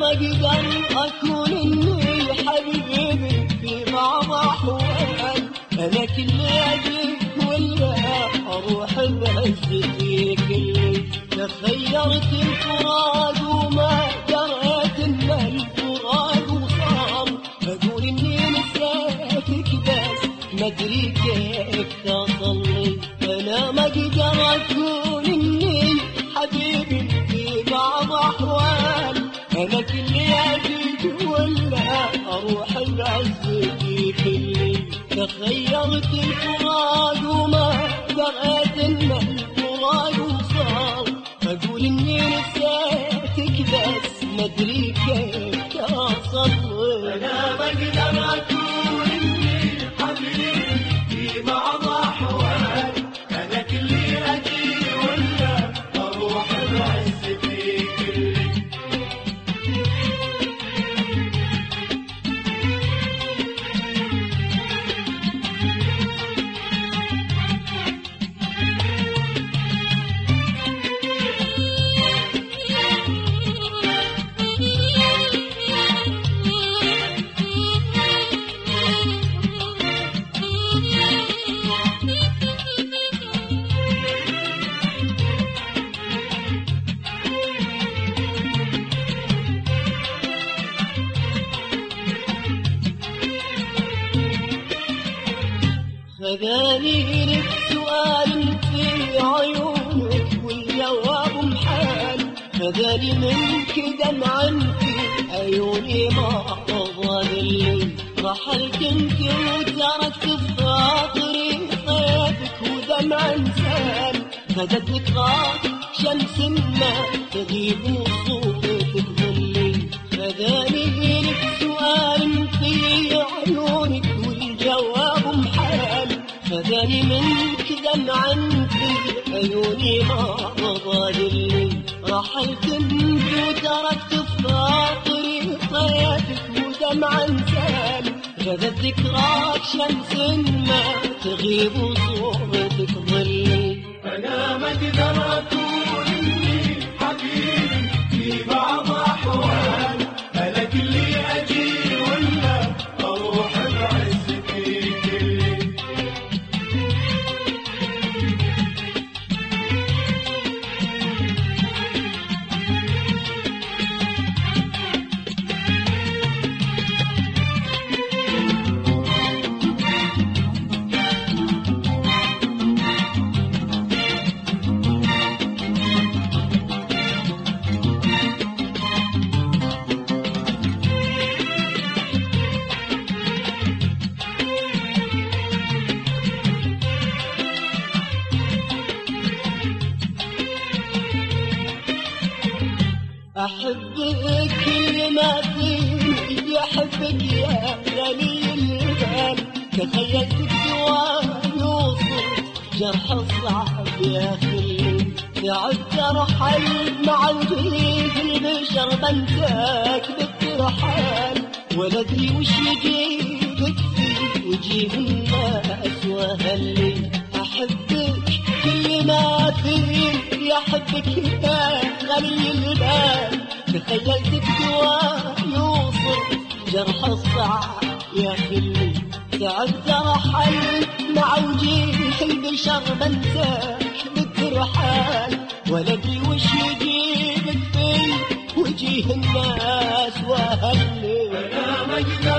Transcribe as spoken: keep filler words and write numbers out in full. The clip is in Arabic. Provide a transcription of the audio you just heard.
اقدر اكون اني حبيبي في بعض احوال، انا كل اجيك ولا اروح بعزتي كلي، تخيرت الفراق وما دريت ان الفراق وصار، اقول اني نسيتك بس ما ادري كيف تصلي، انا ما اقدر اكون اني حبيبي في بعض احوال، انا كل اجيك ولا اروح بعزتي كلي، تخيرت الفراق وما دريت ان الفراق وصار، اقول اني نسيتك بس ما ادري كيف تصلي، انا ما اقدر اكون اني حبيبي في بعض احوال، انا كل اجي ولا اروح بعزتي كلي. خذاني لك سؤال في عيونك والجواب محال، خذاني منك دمعا في عيوني ما ظل، رحلت انت وتركت في خاطري طيفك ودمع انسان، غدت ذكراك شمس ما تغيب وصوتك ظلي، خذاني لك سؤال في عيونك والجواب محال، خذاني منك دمعا في عيوني ما ظلي، رحلت انت وتركت في خاطري طيفك ودمع انسان، غدت ذكراك شمس ما تغيب وصورتك ظلي، انا ما اقدر اكون اني حبيبي في بعض احوال، انا كل اجي ولا اروح بعزتي كلي. أحبك كل ما فيني أحبك يا غني البال، تخيلت الدواء يوصل جرح صعب يا خلي، تعبت أرحل مع الغيث البشر بنساك بالترحال، ولا أدري وش يجيبك في وجيه الناس وهلي، أحبك كل ما فيني أحبك يا غني البال، تخيلت بدواء يوصل جرح الصعب يا خلي، تعبت أرحل مع وجيه البشر بنساك بالترحال، ولا أدري وش يجيبك في وجيه الناس وهلي، انا ما اقدر